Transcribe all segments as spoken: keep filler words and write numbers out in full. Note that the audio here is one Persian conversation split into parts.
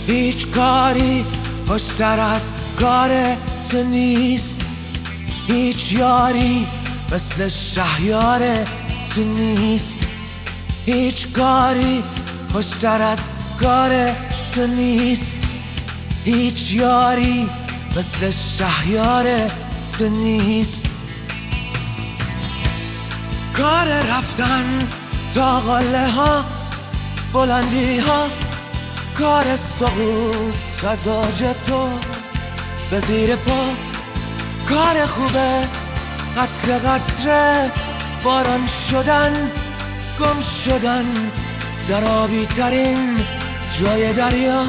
هیچ کاری خوشتر از کار تو نیست، هیچ یاری مثل شهریار تو نیست، هیچ کاری خوشتر از کار تو نیست، هیچ یاری مثل شهریار تو نیست. کار رفتن تا قله ها بلندی ها، کار سقوط از اوج تو به زیر پا، کار خوبه قطره قطره باران شدن، گم شدن در آبی ترین جای دریا.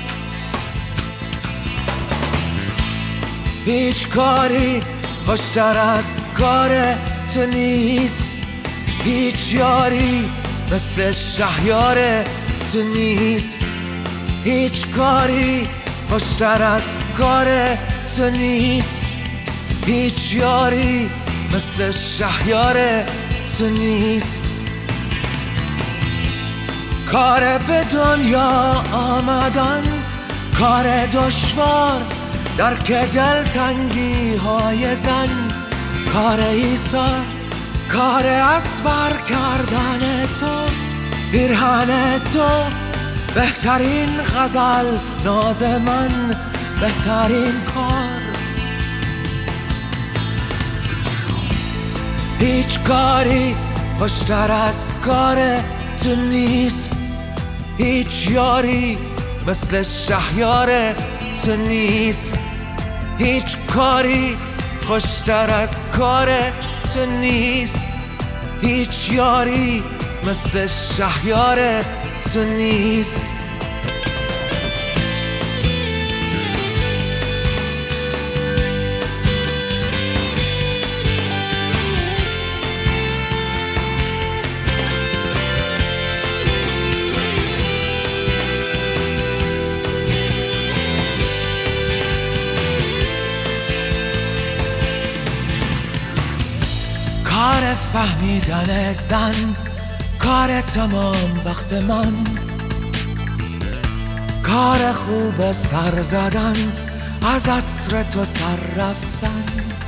هیچ کاری خوشتر از کار تو نیست، هیچ یاری مثل شهریار تو نیست، هیچ کاری خوشتر از کار تو نیست، هیچ یاری مثل شهریار تو نیست. کار به دنیا آمدن، کار دشوار درک دلتنگی های زن، کار عیسی، کار اسبر کردن تو، پیرهن تو، بهترین غزل ناز من، بهترین کار. هیچ کاری خوشتر از کار تو نیست، هیچ یاری مثل شهریار تو نیست، هیچ کاری خوشتر از کار تو نیست، هیچ یاری مثل شهریار تو نیست. کار فهمیدن زن، کار تمام وقت من، کار خوب سر زدن، از عطر تو سر رفتن،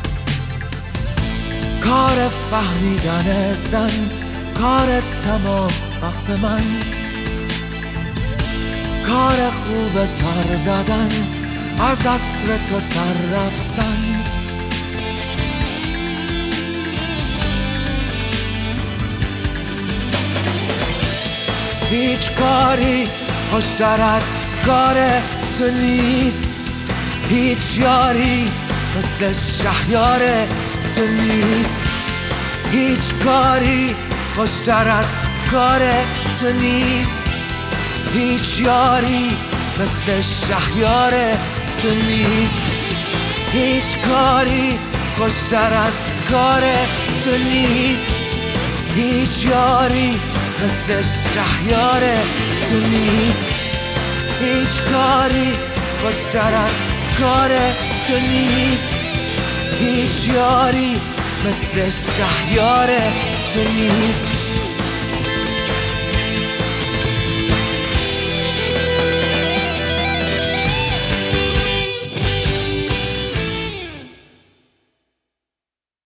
کار فهمیدن زن، کار تمام وقت من، کار خوب سر زدن، از عطر تو سر رفتن. هیچ کاری خوشتر از کار تو نیست، هیچ یاری مثل شهریار تو نیست، هیچ کاری خوشتر از کار تو نیست، هیچ یاری مثل شهریار تو نیست، هیچ کاری خوشتر از کار تو نیست، هیچ یاری مثل شهریار تو نیست، هیچ کاری خوشتر از کار تو نیست، هیچ یاری مثل شهریار تو نیست.